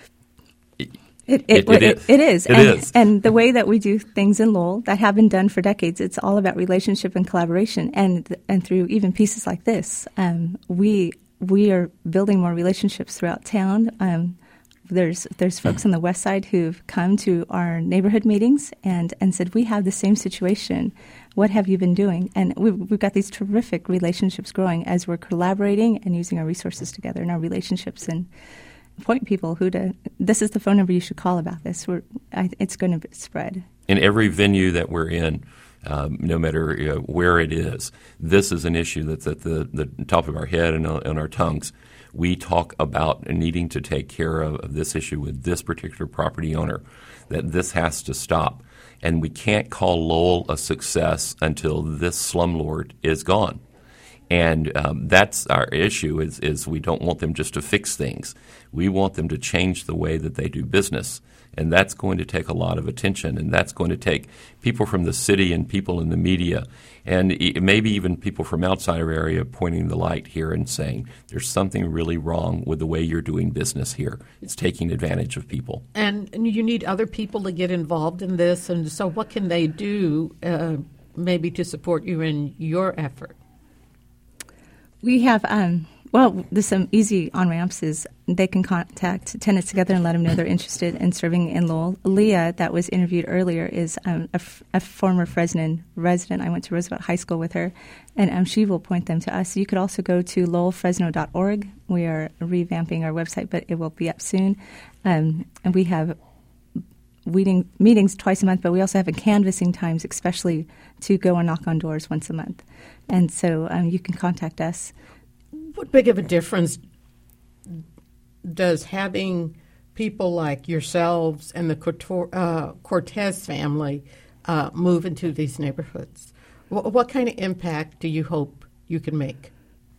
It, it, it, it, is. it is. It and, is. And the way that we do things in Lowell that have been done for decades, it's all about relationship and collaboration. And and through even pieces like this, um, we we are building more relationships throughout town. Um, there's there's folks on the west side who've come to our neighborhood meetings and, and said, we have the same situation. What have you been doing? And we've, we've got these terrific relationships growing as we're collaborating and using our resources together in our relationships, and point people who to, this is the phone number you should call about this. We're, I, it's going to spread. In every venue that we're in, um, no matter you know, where it is, this is an issue that's at the, the top of our head and on our tongues. We talk about needing to take care of, of this issue with this particular property owner, that this has to stop. And we can't call Lowell a success until this slumlord is gone. And um, that's our issue is, is we don't want them just to fix things. We want them to change the way that they do business. And that's going to take a lot of attention, and that's going to take people from the city and people in the media and maybe even people from outside our area pointing the light here and saying there's something really wrong with the way you're doing business here. It's taking advantage of people. And, and you need other people to get involved in this. And so what can they do uh, maybe to support you in your effort? We have um, Well, there's some easy on-ramps is they can contact Tenants Together and let them know they're interested in serving in Lowell. Leah, that was interviewed earlier, is um, a, f- a former Fresno resident. I went to Roosevelt High School with her, and um, she will point them to us. You could also go to lowell fresno dot org. We are revamping our website, but it will be up soon. Um, and we have meeting, meetings twice a month, but we also have a canvassing times, especially to go and knock on doors once a month. And so um, you can contact us. What big of a difference does having people like yourselves and the Cortor, uh, Cortez family uh, move into these neighborhoods? W- what kind of impact do you hope you can make?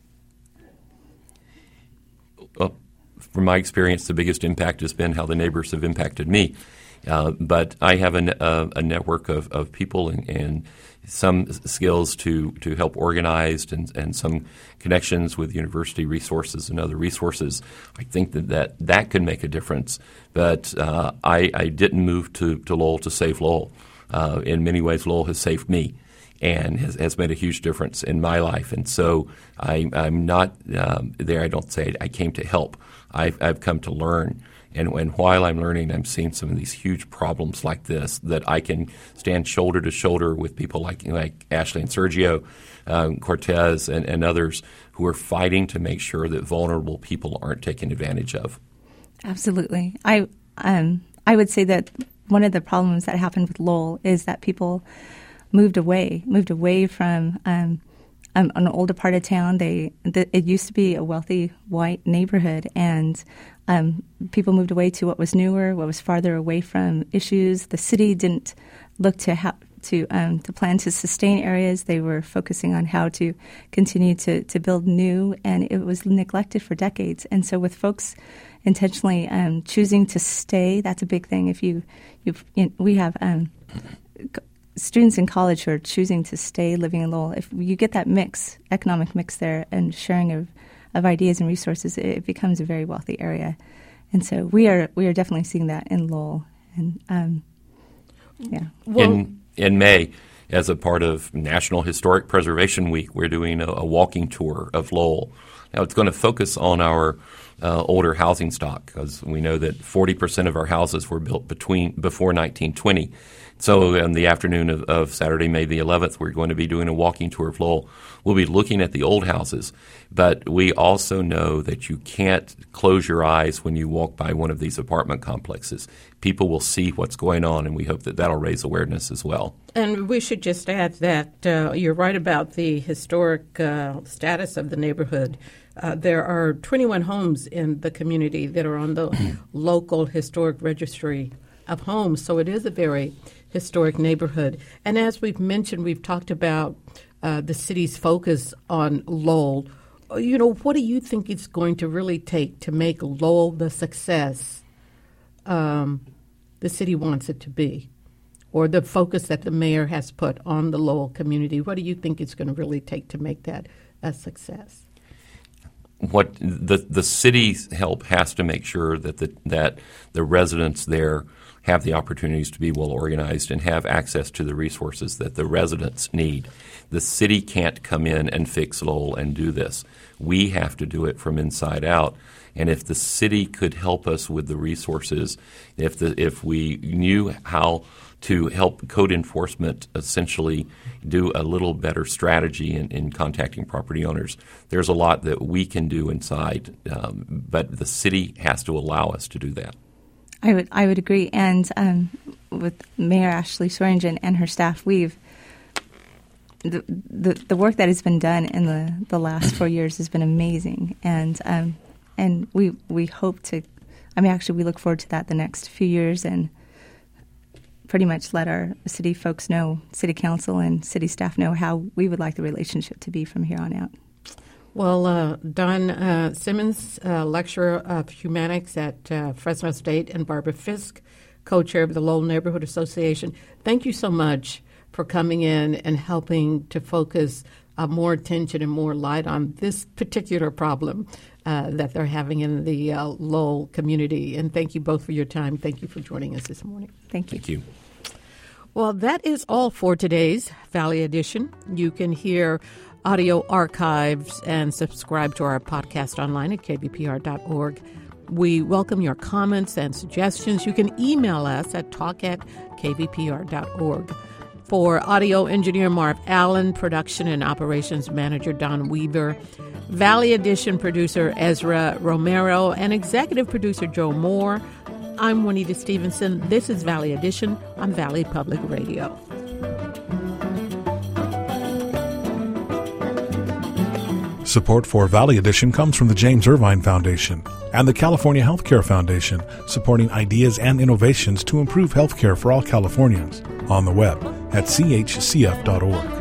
Well, from my experience, the biggest impact has been how the neighbors have impacted me. Uh, but I have a, a, a network of, of people and, and some skills to, to help organize and, and some connections with university resources and other resources. I think that that, that could make a difference. But uh, I, I didn't move to, to Lowell to save Lowell. Uh, in many ways, Lowell has saved me and has, has made a huge difference in my life. And so I, I'm not um, there. I don't say I came to help. I've, I've come to learn. And, and while I'm learning, I'm seeing some of these huge problems like this that I can stand shoulder to shoulder with people like like Ashley and Sergio, um, Cortez, and, and others who are fighting to make sure that vulnerable people aren't taken advantage of. Absolutely. I um, I would say that one of the problems that happened with Lowell is that people moved away, moved away from um, um, an older part of town. They the, it used to be a wealthy white neighborhood, and Um, people moved away to what was newer, what was farther away from issues. The city didn't look to how to um, to plan to sustain areas. They were focusing on how to continue to, to build new, and it was neglected for decades. And so, with folks intentionally um, choosing to stay, that's a big thing. If you, you've, you know, we have um, students in college who are choosing to stay living in Lowell. If you get that mix, economic mix there, and sharing of of ideas and resources, it becomes a very wealthy area. And so we are we are definitely seeing that in Lowell. And um, yeah. Well, in in May, as a part of National Historic Preservation Week, we're doing a, a walking tour of Lowell. Now it's going to focus on our uh, older housing stock because we know that forty percent of our houses were built between before nineteen twenty. So in the afternoon of, of Saturday, May the eleventh, we're going to be doing a walking tour of Lowell. We'll be looking at the old houses, but we also know that you can't close your eyes when you walk by one of these apartment complexes. People will see what's going on, and we hope that that'll raise awareness as well. And we should just add that uh, you're right about the historic uh, status of the neighborhood. Uh, there are twenty-one homes in the community that are on the local historic registry of homes, so it is a very historic neighborhood. And as we've mentioned, we've talked about uh, the city's focus on Lowell. You know, what do you think it's going to really take to make Lowell the success um, the city wants it to be, or the focus that the mayor has put on the Lowell community? What do you think it's going to really take to make that a success? What the the city's help has to make sure that the that the residents there have the opportunities to be well organized and have access to the resources that the residents need. The city can't come in and fix Lowell and do this. We have to do it from inside out. And if the city could help us with the resources, if the if we knew how to help code enforcement essentially do a little better strategy in, in contacting property owners, there's a lot that we can do inside, um, but the city has to allow us to do that. I would I would agree, and um, with Mayor Ashley Swearingen and her staff, we've the, the the work that has been done in the, the last four years has been amazing, and um, and we we hope to. I mean, actually, we look forward to that the next few years, and pretty much let our city folks know, city council and city staff know how we would like the relationship to be from here on out. Well, uh, Don uh, Simmons, uh, lecturer of humanics at uh, Fresno State, and Barbara Fisk, co-chair of the Lowell Neighborhood Association, thank you so much for coming in and helping to focus uh, more attention and more light on this particular problem uh, that they're having in the uh, Lowell community. And thank you both for your time. Thank you for joining us this morning. Thank you. Thank you. Well, that is all for today's Valley Edition. You can hear audio archives and subscribe to our podcast online at k v p r dot org. We welcome your comments and suggestions. You can email us at talk at k v p r dot org. For audio engineer Marv Allen, production and operations manager Don Weaver, Valley Edition producer Ezra Romero, and executive producer Joe Moore, I'm Juanita Stevenson. This is Valley Edition on Valley Public Radio. Support for Valley Edition comes from the James Irvine Foundation and the California Healthcare Foundation, supporting ideas and innovations to improve healthcare for all Californians. On the web at c h c f dot org.